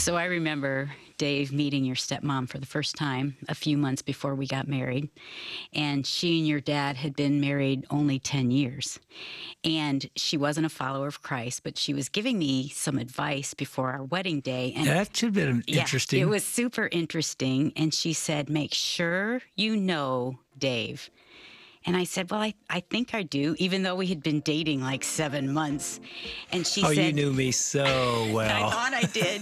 So I remember, Dave, meeting your stepmom for the first time a few months before we got married. And she and your dad had been married only 10 years. And she wasn't a follower of Christ, but she was giving me some advice before our wedding day. And that should have been interesting. It was super interesting. And she said, make sure you know Dave. And I said, well, I think I do, even though we had been dating like 7 months. And she said... Oh, you knew me so well. I thought I did.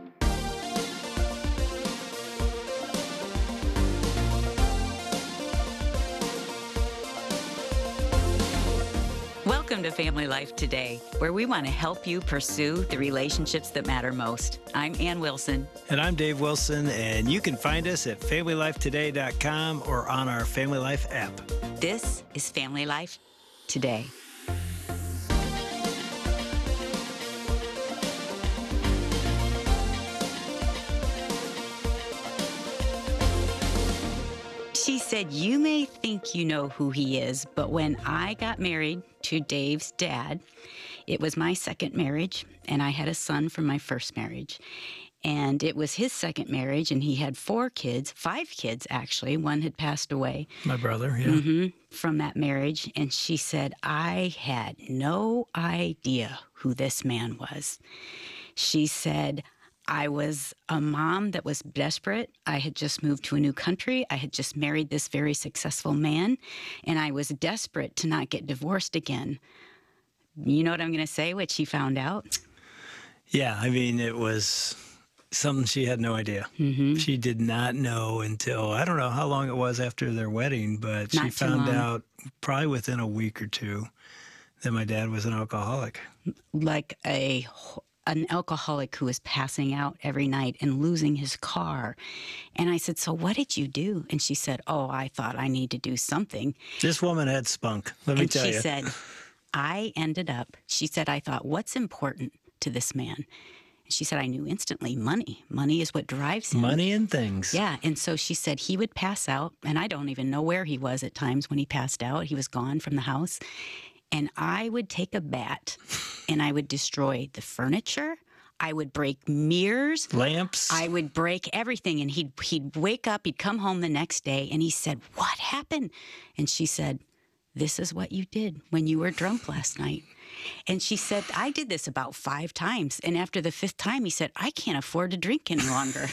Welcome to Family Life Today, where we want to help you pursue the relationships that matter most. I'm Ann Wilson. And I'm Dave Wilson, and you can find us at FamilyLifeToday.com or on our Family Life app. This is Family Life Today. She said, you may think you know who he is, but when I got married to Dave's dad, it was my second marriage, and I had a son from my first marriage. And it was his second marriage, and he had 5 kids, actually. One had passed away. My brother, yeah. From that marriage. And she said, I had no idea who this man was. She said, I was a mom that was desperate. I had just moved to a new country. I had just married this very successful man, and I was desperate to not get divorced again. You know what I'm going to say, what she found out? Yeah, I mean, it was something she had no idea. She did not know until, I don't know how long it was after their wedding, but she found out probably within a week or two that my dad was an alcoholic. Like an alcoholic who was passing out every night and losing his car. And I said, so what did you do? And she said, oh, I thought I need to do something. This woman had spunk, let me tell you. And she said, she said, I thought, what's important to this man? She said, I knew instantly money. Money is what drives him. Money and things. Yeah. And so she said he would pass out, and I don't even know where he was at times when he passed out. He was gone from the house. And I would take a bat and I would destroy the furniture. I would break mirrors. Lamps. I would break everything. And he'd wake up, he'd come home the next day, and he said, what happened? And she said, this is what you did when you were drunk last night. And she said, I did this about 5 times. And after the 5th time, he said, I can't afford to drink any longer.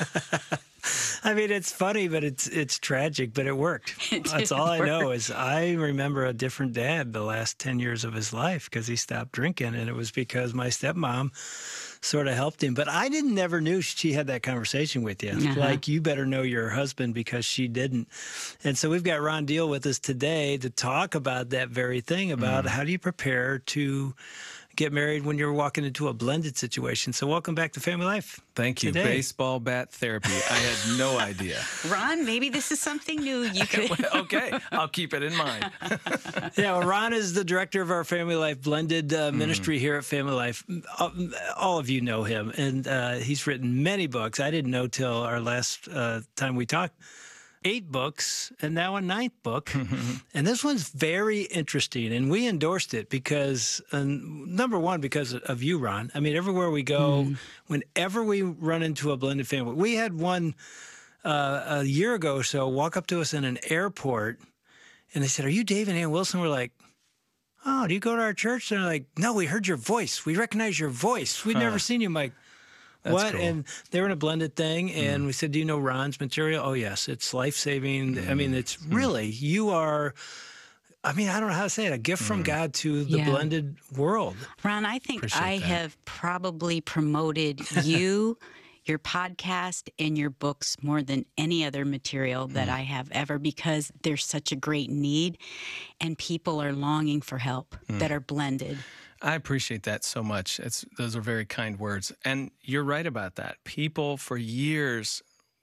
I mean, it's funny, but it's tragic, but it worked. That's all I know is I remember a different dad the last 10 years of his life because he stopped drinking, and it was because my stepmom sort of helped him. But I never knew she had that conversation with you. Like, you better know your husband because she didn't. And so we've got Ron Deal with us today to talk about that very thing, about how do you prepare to get married when you're walking into a blended situation. So welcome back to Family Life. Thank you. Today. Baseball bat therapy. I had no idea. Ron, maybe this is something new you could... Okay, I'll keep it in mind. Yeah, well, Ron is the director of our Family Life blended ministry here at Family Life. All of you know him, and he's written many books. I didn't know till our last time we talked. 8 books, and now a 9th book. And this one's very interesting, and we endorsed it because, number one, because of you, Ron. I mean, everywhere we go, whenever we run into a blended family, we had one a year ago or so walk up to us in an airport, and they said, are you Dave and Ann Wilson? We're like, oh, do you go to our church? And they're like, no, we heard your voice. We recognize your voice. We'd never seen you. I'm like, what? Cool. And they were in a blended thing, and we said, do you know Ron's material? Oh, yes, it's life-saving. I mean, it's really, you are, I mean, I don't know how to say it, a gift from God to the blended world. Ron, I think I have probably promoted you, your podcast, and your books more than any other material that I have ever, because there's such a great need, and people are longing for help that are blended. I appreciate that so much. Those are very kind words. And you're right about that. People for years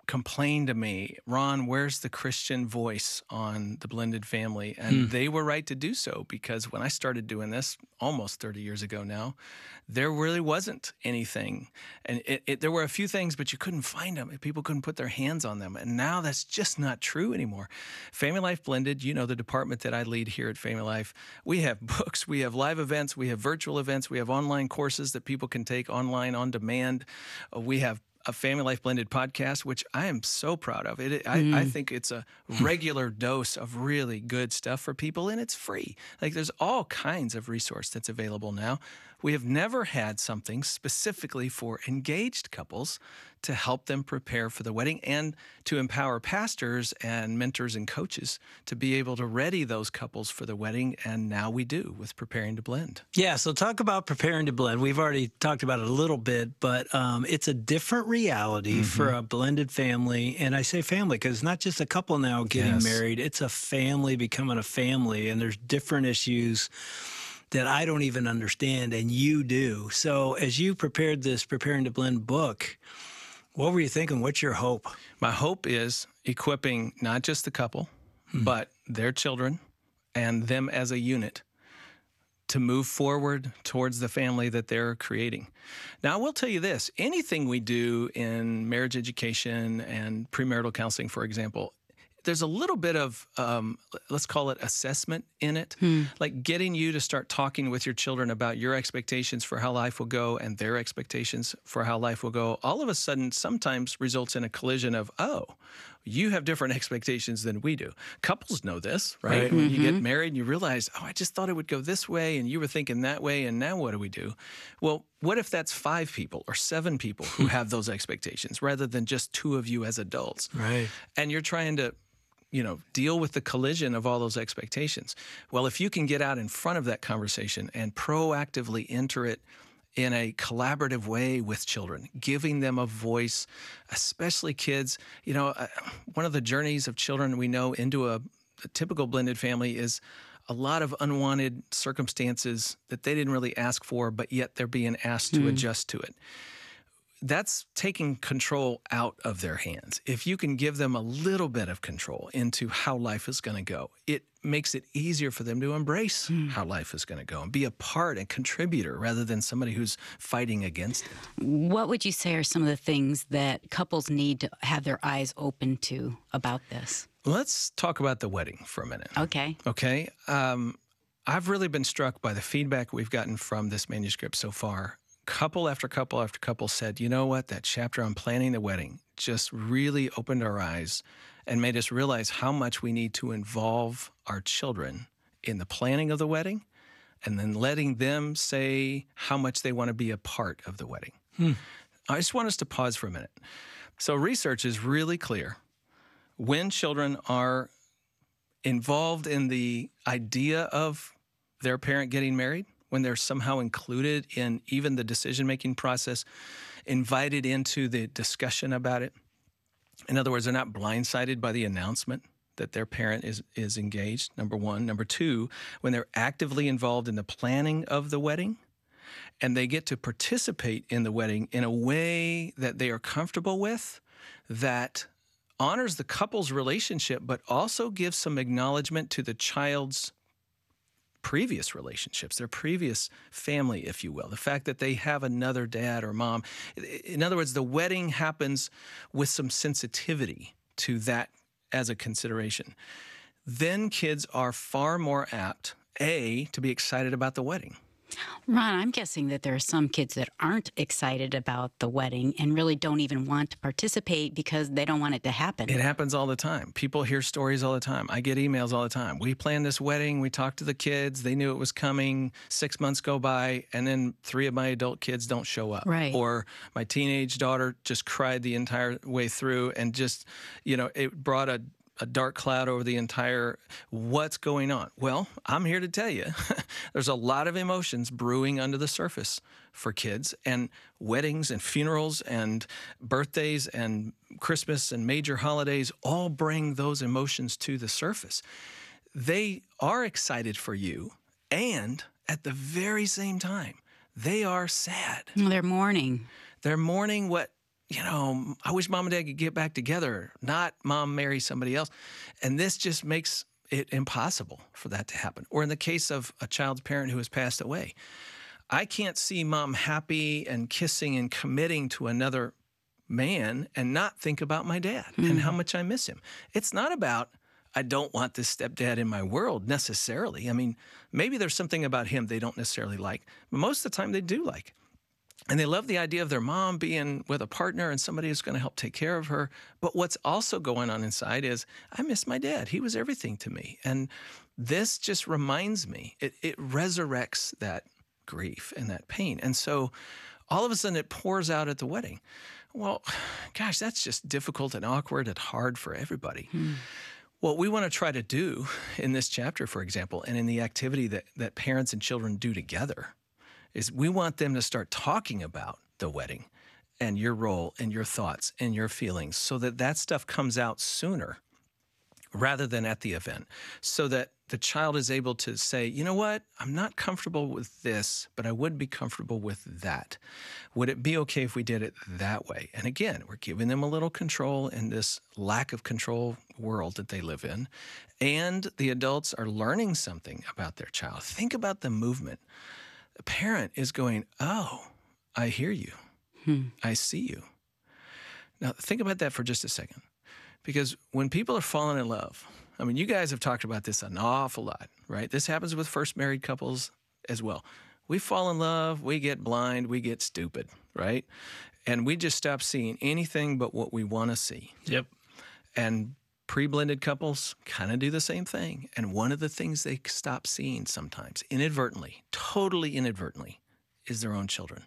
complain to me, Ron, where's the Christian voice on the blended family? And they were right to do so, because when I started doing this almost 30 years ago now, there really wasn't anything. And there were a few things, but you couldn't find them. People couldn't put their hands on them. And now that's just not true anymore. Family Life Blended, the department that I lead here at Family Life, we have books, we have live events, we have virtual events, we have online courses that people can take online on demand. We have a Family Life Blended podcast, which I am so proud of. I think it's a regular dose of really good stuff for people, and it's free. Like, there's all kinds of resource that's available now. We have never had something specifically for engaged couples to help them prepare for the wedding, and to empower pastors and mentors and coaches to be able to ready those couples for the wedding. And now we do with Preparing to Blend. Yeah, so talk about Preparing to Blend. We've already talked about it a little bit, but it's a different reality for a blended family. And I say family because it's not just a couple now getting married. It's a family becoming a family, and there's different issues that I don't even understand, and you do. So as you prepared this Preparing to Blend book, what were you thinking? What's your hope? My hope is equipping not just the couple, but their children and them as a unit to move forward towards the family that they're creating. Now, I will tell you this. Anything we do in marriage education and premarital counseling, for example, there's a little bit of, let's call it assessment in it, like getting you to start talking with your children about your expectations for how life will go and their expectations for how life will go. All of a sudden, sometimes results in a collision of, oh, you have different expectations than we do. Couples know this, right? When you get married and you realize, oh, I just thought it would go this way and you were thinking that way, and now what do we do? Well, what if that's 5 people or 7 people who have those expectations rather than just 2 of you as adults? Right. And you're trying to deal with the collision of all those expectations. Well, if you can get out in front of that conversation and proactively enter it in a collaborative way with children, giving them a voice, especially kids. One of the journeys of children we know into a typical blended family is a lot of unwanted circumstances that they didn't really ask for, but yet they're being asked to adjust to it. That's taking control out of their hands. If you can give them a little bit of control into how life is going to go, it makes it easier for them to embrace how life is going to go and be a part and contributor rather than somebody who's fighting against it. What would you say are some of the things that couples need to have their eyes open to about this? Let's talk about the wedding for a minute. Okay. Okay. I've really been struck by the feedback we've gotten from this manuscript so far. Couple after couple after couple said, you know what, that chapter on planning the wedding just really opened our eyes and made us realize how much we need to involve our children in the planning of the wedding and then letting them say how much they want to be a part of the wedding. I just want us to pause for a minute. So research is really clear. When children are involved in the idea of their parent getting married, when they're somehow included in even the decision-making process, invited into the discussion about it. In other words, they're not blindsided by the announcement that their parent is engaged, number one. Number two, when they're actively involved in the planning of the wedding, and they get to participate in the wedding in a way that they are comfortable with, that honors the couple's relationship, but also gives some acknowledgement to the child's previous relationships, their previous family, if you will, the fact that they have another dad or mom. In other words, the wedding happens with some sensitivity to that as a consideration. Then kids are far more apt, to be excited about the wedding. Ron, I'm guessing that there are some kids that aren't excited about the wedding and really don't even want to participate because they don't want it to happen. It happens all the time. People hear stories all the time. I get emails all the time. We planned this wedding. We talked to the kids. They knew it was coming. 6 months go by, and then 3 of my adult kids don't show up. Right. Or my teenage daughter just cried the entire way through and just, it brought a dark cloud over the entire, what's going on? Well, I'm here to tell you, there's a lot of emotions brewing under the surface for kids, and weddings and funerals and birthdays and Christmas and major holidays all bring those emotions to the surface. They are excited for you, and at the very same time, they are sad. They're mourning. They're mourning what I wish mom and dad could get back together, not mom marry somebody else. And this just makes it impossible for that to happen. Or in the case of a child's parent who has passed away, I can't see mom happy and kissing and committing to another man and not think about my dad and how much I miss him. It's not about, I don't want this stepdad in my world necessarily. I mean, maybe there's something about him they don't necessarily like, but most of the time they do like. And they love the idea of their mom being with a partner and somebody who's going to help take care of her. But what's also going on inside is, I miss my dad. He was everything to me. And this just reminds me, it resurrects that grief and that pain. And so all of a sudden it pours out at the wedding. Well, gosh, that's just difficult and awkward and hard for everybody. What we want to try to do in this chapter, for example, and in the activity that parents and children do together, is we want them to start talking about the wedding and your role and your thoughts and your feelings so that that stuff comes out sooner rather than at the event, so that the child is able to say, you know what, I'm not comfortable with this, but I would be comfortable with that. Would it be okay if we did it that way? And again, we're giving them a little control in this lack of control world that they live in. And the adults are learning something about their child. Think about the movement. The parent is going, oh, I hear you. I see you. Now, think about that for just a second. Because when people are falling in love, I mean, you guys have talked about this an awful lot, right? This happens with first married couples as well. We fall in love, we get blind, we get stupid, right? And we just stop seeing anything but what we want to see. Yep. And pre-blended couples kind of do the same thing. And one of the things they stop seeing sometimes, inadvertently, totally inadvertently, is their own children.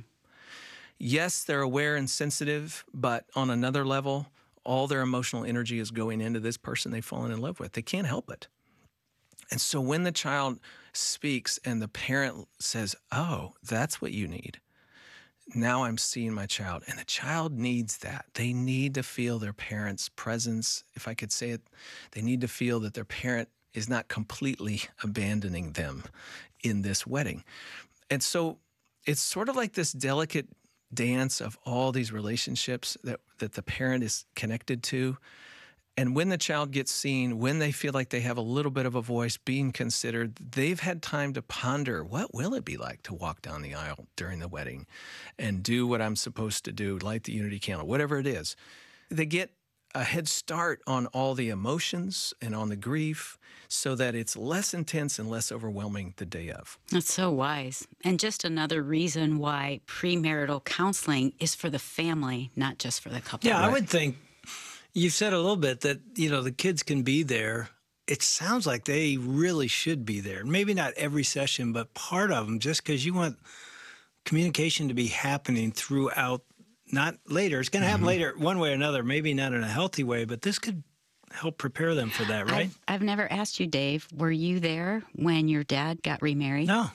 Yes, they're aware and sensitive, but on another level, all their emotional energy is going into this person they've fallen in love with. They can't help it. And so when the child speaks and the parent says, oh, that's what you need, now I'm seeing my child. And the child needs that. They need to feel their parent's presence. If I could say it, they need to feel that their parent is not completely abandoning them in this wedding. And so it's sort of like this delicate dance of all these relationships that the parent is connected to. And when the child gets seen, when they feel like they have a little bit of a voice being considered, they've had time to ponder, what will it be like to walk down the aisle during the wedding and do what I'm supposed to do, light the unity candle, whatever it is. They get a head start on all the emotions and on the grief so that it's less intense and less overwhelming the day of. That's so wise. And just another reason why premarital counseling is for the family, not just for the couple. Yeah, I would think you said a little bit that, the kids can be there. It sounds like they really should be there. Maybe not every session, but part of them, just because you want communication to be happening throughout, not later. It's going to happen later one way or another, maybe not in a healthy way, but this could help prepare them for that, right? I've never asked you, Dave, were you there when your dad got remarried? No.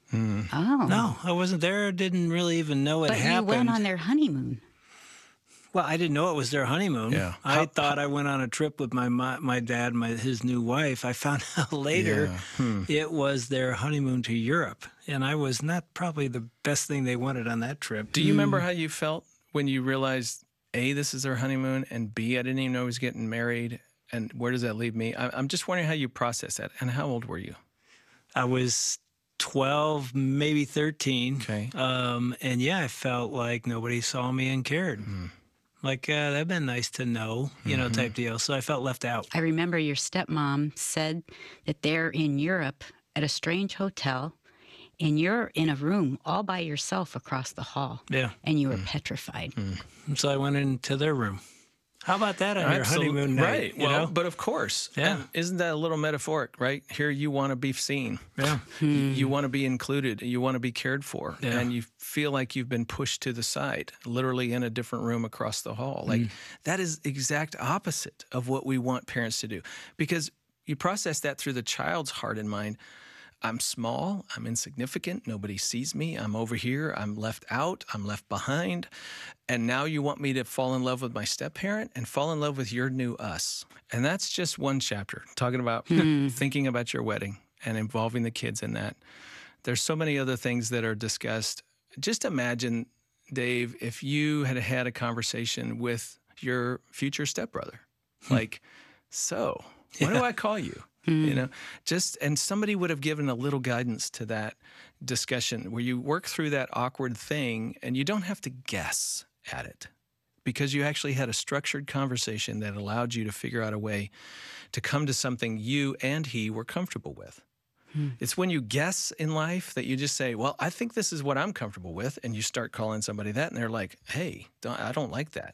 Oh. No, I wasn't there. Didn't really even know it happened. But you went on their honeymoon. Well, I didn't know it was their honeymoon. Yeah. I thought I went on a trip with my dad, his new wife. I found out later it was their honeymoon to Europe. And I was not probably the best thing they wanted on that trip. Do you remember how you felt when you realized, A, this is their honeymoon, and B, I didn't even know he was getting married? And where does that leave me? I'm just wondering how you process that. And how old were you? I was 12, maybe 13. Okay. And yeah, I felt like nobody saw me and cared. Like, that'd been nice to know, type deal. So I felt left out. I remember your stepmom said that they're in Europe at a strange hotel, and you're in a room all by yourself across the hall. Yeah. And you were petrified. So I went into their room. How about that on your honeymoon night? Right. Well, but of course. Yeah. And isn't that a little metaphoric, right? Here you want to be seen. Yeah. You want to be included. You want to be cared for. Yeah. And you feel like you've been pushed to the side, literally in a different room across the hall. Like that is exact opposite of what we want parents to do. Because you process that through the child's heart and mind. I'm small, I'm insignificant, nobody sees me, I'm over here, I'm left out, I'm left behind. And now you want me to fall in love with my step-parent and fall in love with your new us. And that's just one chapter, talking about thinking about your wedding and involving the kids in that. There's so many other things that are discussed. Just imagine Dave, if you had had a conversation with your future stepbrother, like, so what do I call you? You know, and somebody would have given a little guidance to that discussion where you work through that awkward thing and you don't have to guess at it because you actually had a structured conversation that allowed you to figure out a way to come to something you and he were comfortable with. It's when you guess in life that you just say, well, I think this is what I'm comfortable with. And you start calling somebody that and they're like, hey, I don't like that.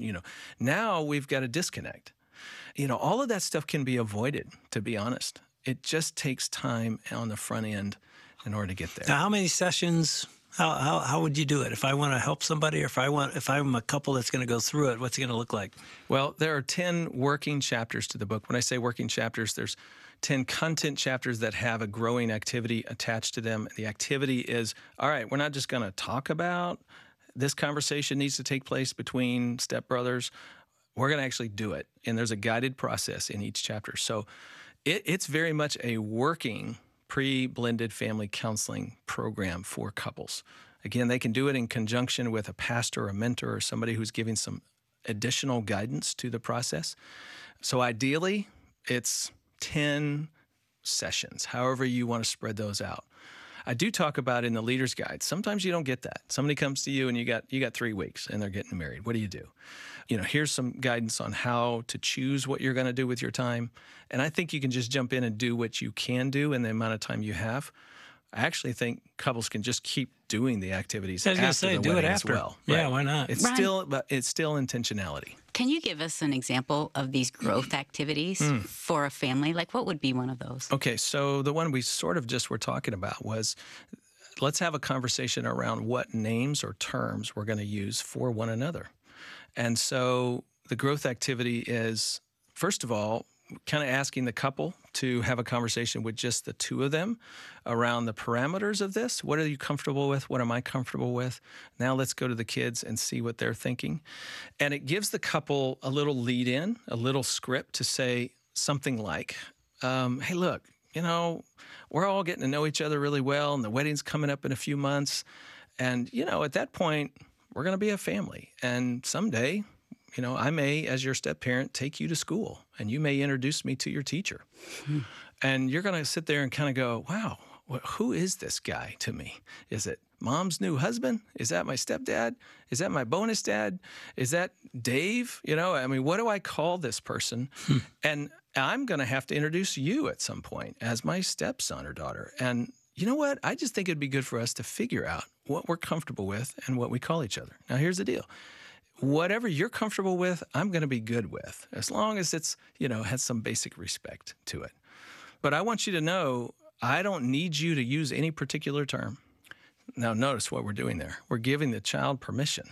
Now we've got a disconnect. All of that stuff can be avoided, to be honest. It just takes time on the front end in order to get there. Now, how many sessions, how would you do it? If I want to help somebody or if I'm a couple that's going to go through it, what's it going to look like? Well, there are 10 working chapters to the book. When I say working chapters, there's 10 content chapters that have a growing activity attached to them. The activity is, all right, we're not just going to talk about this conversation needs to take place between stepbrothers. We're going to actually do it. And there's a guided process in each chapter. So it's very much a working pre-blended family counseling program for couples. Again, they can do it in conjunction with a pastor, a mentor, or somebody who's giving some additional guidance to the process. So ideally, it's 10 sessions, however you want to spread those out. I do talk about in the Leader's Guide, sometimes you don't get that. Somebody comes to you and you got 3 weeks and they're getting married. What do you do? Here's some guidance on how to choose what you're going to do with your time. And I think you can just jump in and do what you can do in the amount of time you have. I actually think couples can just keep doing the activities after the wedding as well. Yeah, right? Why not? It's still intentionality. Can you give us an example of these growth activities for a family? Like, what would be one of those? Okay, so the one we sort of just were talking about was, let's have a conversation around what names or terms we're going to use for one another. And so the growth activity is, first of all, kind of asking the couple to have a conversation with just the two of them around the parameters of this. What are you comfortable with? What am I comfortable with? Now let's go to the kids and see what they're thinking. And it gives the couple a little lead in, a little script to say something like, hey, look, we're all getting to know each other really well and the wedding's coming up in a few months. And, at that point, we're going to be a family. And someday, I may, as your step-parent, take you to school, and you may introduce me to your teacher. And you're going to sit there and kind of go, wow, who is this guy to me? Is it mom's new husband? Is that my stepdad? Is that my bonus dad? Is that Dave? What do I call this person? And I'm going to have to introduce you at some point as my stepson or daughter. And you know what? I just think it'd be good for us to figure out what we're comfortable with and what we call each other. Now, here's the deal. Whatever you're comfortable with, I'm going to be good with, as long as it's, has some basic respect to it. But I want you to know, I don't need you to use any particular term. Now, notice what we're doing there. We're giving the child permission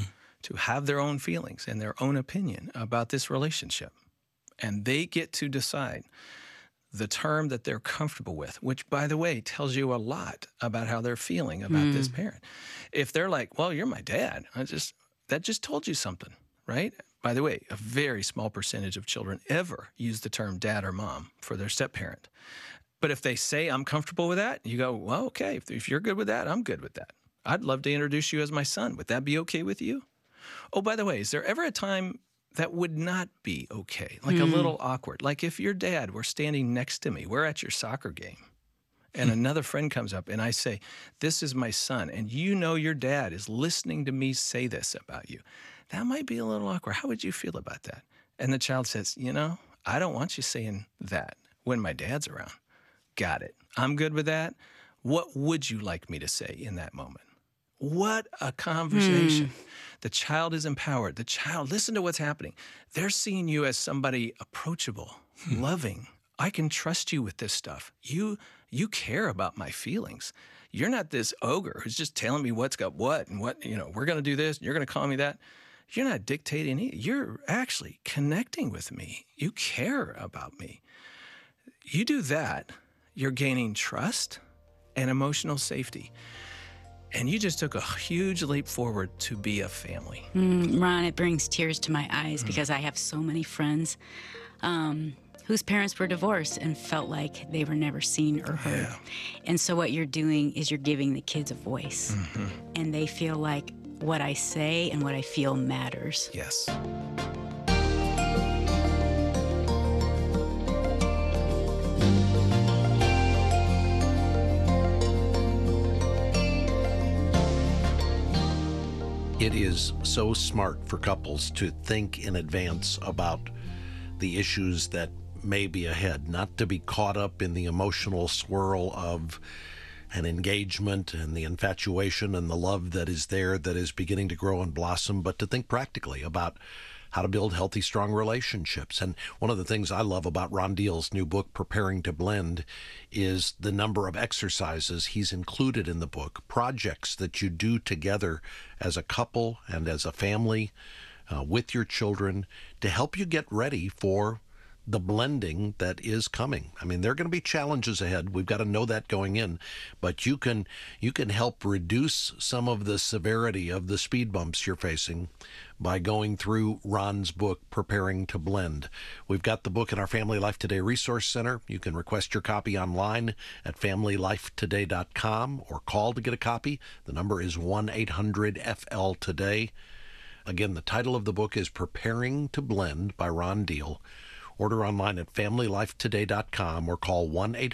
to have their own feelings and their own opinion about this relationship. And they get to decide the term that they're comfortable with, which, by the way, tells you a lot about how they're feeling about this parent. If they're like, well, you're my dad, that just told you something, right? By the way, a very small percentage of children ever use the term dad or mom for their step-parent. But if they say, I'm comfortable with that, you go, well, okay, if you're good with that, I'm good with that. I'd love to introduce you as my son. Would that be okay with you? Oh, by the way, is there ever a time that would not be okay, like a little awkward? Like if your dad were standing next to me, we're at your soccer game, and another friend comes up and I say, this is my son, and your dad is listening to me say this about you. That might be a little awkward. How would you feel about that? And the child says, I don't want you saying that when my dad's around. Got it. I'm good with that. What would you like me to say in that moment? What a conversation. The child is empowered. The child, listen to what's happening. They're seeing you as somebody approachable, loving. I can trust you with this stuff. You care about my feelings. You're not this ogre who's just telling me what's got what and what, we're going to do this and you're going to call me that. You're not dictating it. You're actually connecting with me. You care about me. You do that, you're gaining trust and emotional safety. And you just took a huge leap forward to be a family. Ron, it brings tears to my eyes because I have so many friends whose parents were divorced and felt like they were never seen or heard. Yeah. And so what you're doing is you're giving the kids a voice. And they feel like what I say and what I feel matters. Yes. It is so smart for couples to think in advance about the issues that may be ahead, not to be caught up in the emotional swirl of an engagement and the infatuation and the love that is there that is beginning to grow and blossom, but to think practically about how to build healthy, strong relationships. And one of the things I love about Ron Deal's new book, Preparing to Blend, is the number of exercises he's included in the book, projects that you do together as a couple and as a family with your children to help you get ready for the blending that is coming. I mean, there are going to be challenges ahead. We've got to know that going in, but you can help reduce some of the severity of the speed bumps you're facing by going through Ron's book, Preparing to Blend. We've got the book in our Family Life Today Resource Center. You can request your copy online at familylifetoday.com or call to get a copy. The number is 1-800-FL-TODAY. Again, the title of the book is Preparing to Blend by Ron Deal. Order online at familylifetoday.com or call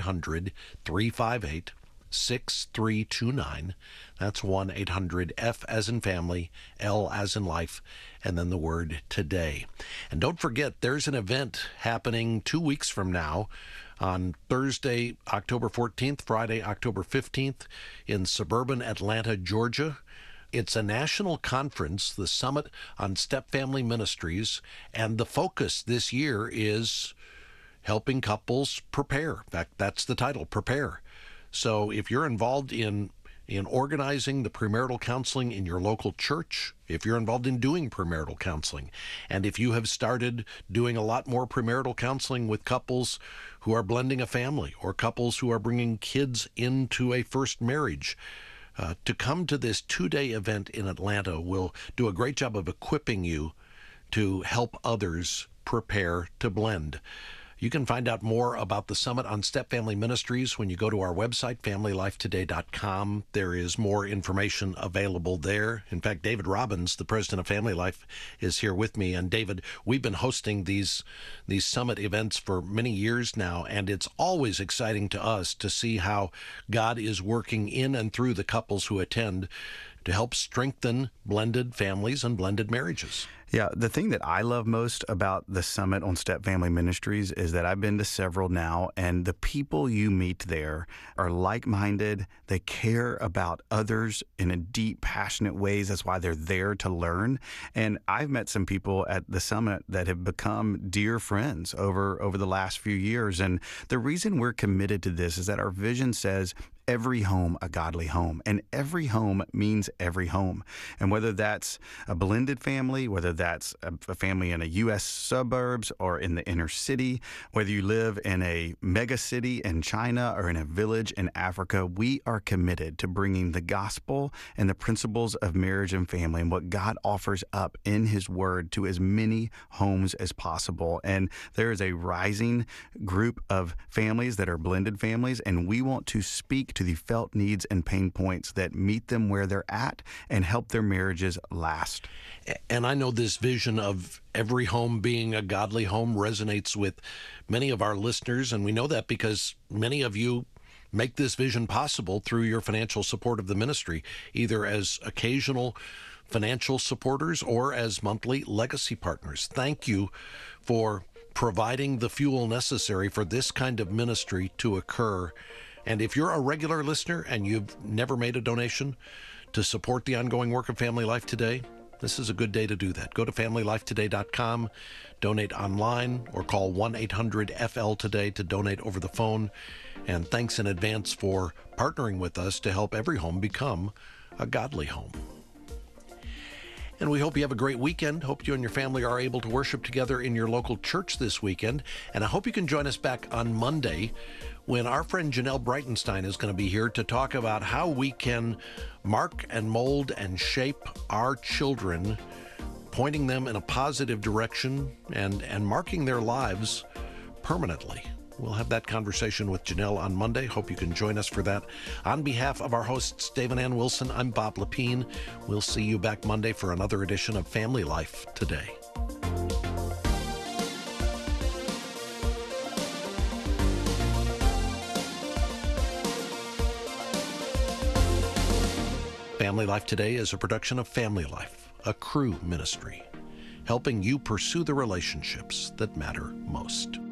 1-800-358-6329. That's 1-800-F as in family, L as in life, and then the word today. And don't forget, there's an event happening 2 weeks from now on Thursday, October 14th, Friday, October 15th in suburban Atlanta, Georgia. It's a national conference, the Summit on Step Family Ministries, and the focus this year is helping couples prepare. In fact, that's the title, Prepare. So if you're involved in organizing the premarital counseling in your local church, if you're involved in doing premarital counseling, and if you have started doing a lot more premarital counseling with couples who are blending a family or couples who are bringing kids into a first marriage, to come to this 2-day event in Atlanta will do a great job of equipping you to help others prepare to blend. You can find out more about the Summit on Step Family Ministries when you go to our website, familylifetoday.com. There is more information available there. In fact, David Robbins, the president of Family Life, is here with me. And David, we've been hosting these Summit events for many years now, and it's always exciting to us to see how God is working in and through the couples who attend to help strengthen blended families and blended marriages. Yeah, the thing that I love most about the Summit on Step Family Ministries is that I've been to several now, and the people you meet there are like-minded. They care about others in a deep, passionate ways. That's why they're there to learn. And I've met some people at the Summit that have become dear friends over the last few years. And the reason we're committed to this is that our vision says, every home a godly home, and every home means every home. And whether that's a blended family, whether that's a family in a U.S. suburbs or in the inner city, whether you live in a mega city in China or in a village in Africa, we are committed to bringing the gospel and the principles of marriage and family and what God offers up in His Word to as many homes as possible. And there is a rising group of families that are blended families, and we want to speak to the felt needs and pain points that meet them where they're at and help their marriages last. And I know this vision of every home being a godly home resonates with many of our listeners, and we know that because many of you make this vision possible through your financial support of the ministry, either as occasional financial supporters or as monthly legacy partners. Thank you for providing the fuel necessary for this kind of ministry to occur. And if you're a regular listener and you've never made a donation to support the ongoing work of Family Life Today, this is a good day to do that. Go to familylifetoday.com, donate online, or call 1-800-FL-TODAY to donate over the phone. And thanks in advance for partnering with us to help every home become a godly home. And we hope you have a great weekend. Hope you and your family are able to worship together in your local church this weekend. And I hope you can join us back on Monday when our friend Janelle Breitenstein is going to be here to talk about how we can mark and mold and shape our children, pointing them in a positive direction and marking their lives permanently. We'll have that conversation with Janelle on Monday. Hope you can join us for that. On behalf of our hosts, Dave and Ann Wilson, I'm Bob Lepine. We'll see you back Monday for another edition of Family Life Today. Family Life Today is a production of Family Life, a Cru ministry, helping you pursue the relationships that matter most.